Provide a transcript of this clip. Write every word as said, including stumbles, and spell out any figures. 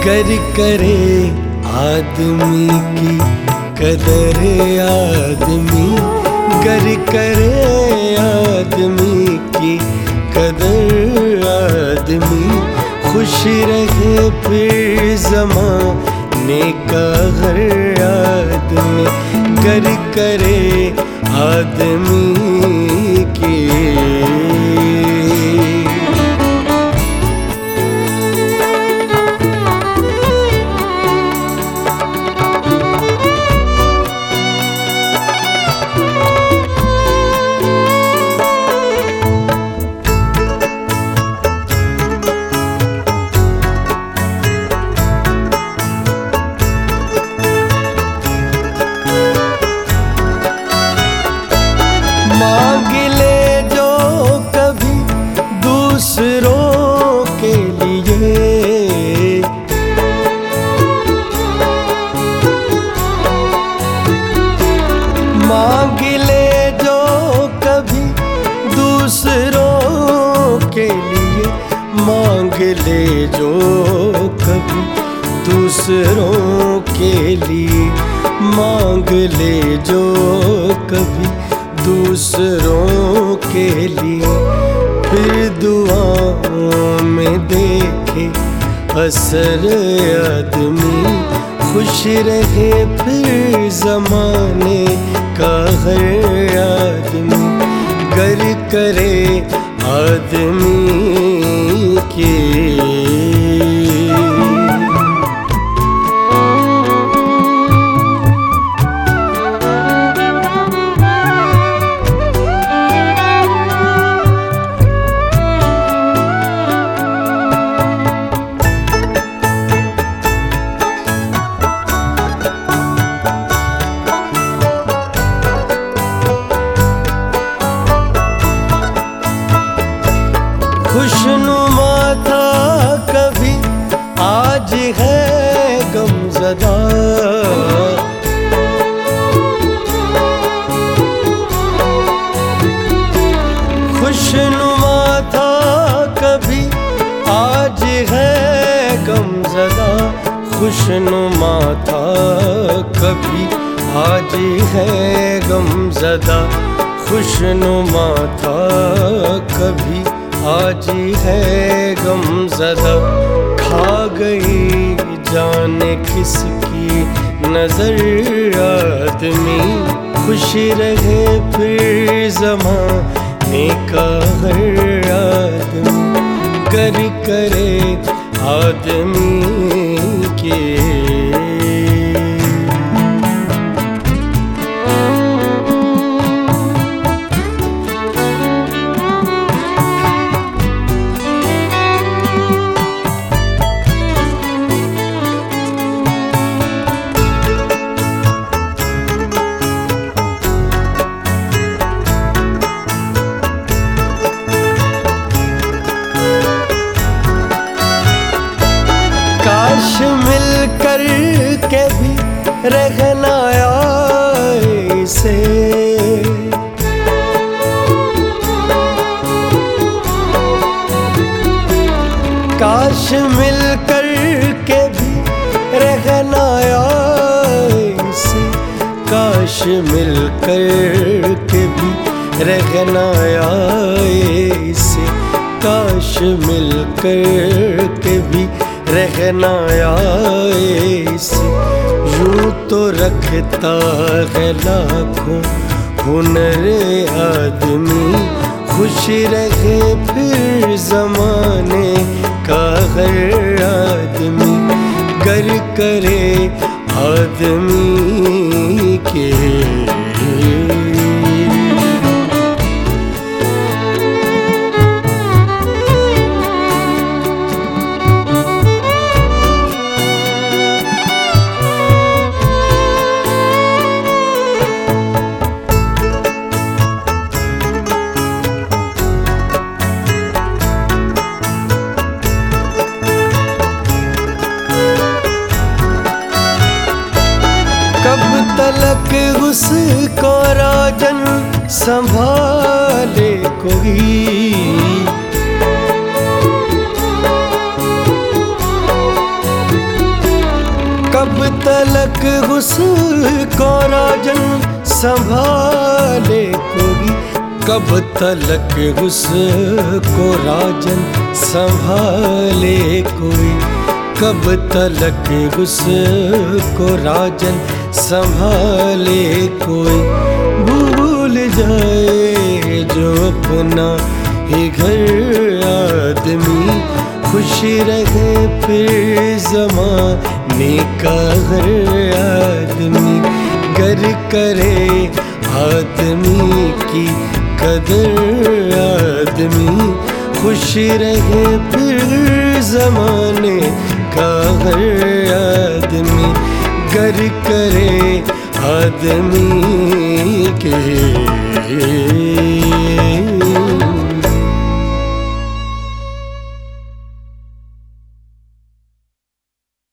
गर करे आदमी की कदर आदमी, गर करे आदमी की कदर आदमी, खुश रहे फिर ज़माने का हर आदमी, गर करे आदमी की। मांग ले जो कभी दूसरों के लिए, मांग ले जो कभी दूसरों के लिए, मांग ले जो कभी दूसरों के लिए, मांग ले जो कभी दूसरों के लिए, फिर दुआओं में देखे असर आदमी, खुश रहे फिर ज़माने का हर आदमी, गर करे आदमी की। खुशनुमा था कभी आज है गमज़दा, खुशनुमा था कभी आज है गमज़दा, खुशनुमा था कभी आज है गमज़दा, खुशनुमा था कभी आज है गमज़दा, खा गई जाने किसकी नजर आदमी, खुश रहे फिर ज़माने का हर आदमी, गर करे आदमी की। काश मिल कर के भी रहना ऐसे, काश मिल कर के भी रहना ऐसे, काश मिल कर के भी रहना ऐसे, काश मिल कर के भी रहना ऐसे, यूं तो रखता है लाखों हुनर आदमी, खुश रहे फिर ज़माने का हर आदमी, गर करे आदमी के। तलक उसको राजन संभाले कोई, उसको राजन संभाले कोई, कब तलक उसको राजन संभाले कोई, कब तलक उसको राजन संभाले कोई। भूल जाए जो अपना ही घर आदमी, खुश रहे फिर ज़माने का हर आदमी। गर करे आदमी की कदर आदमी, खुश रहे फिर ज़माने का हर आदमी। गर करे आदमी के